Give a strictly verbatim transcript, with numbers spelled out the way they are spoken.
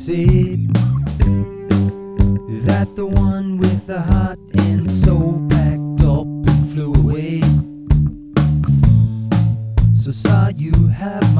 said that the one with the heart and soul packed up and flew away. So saw you have my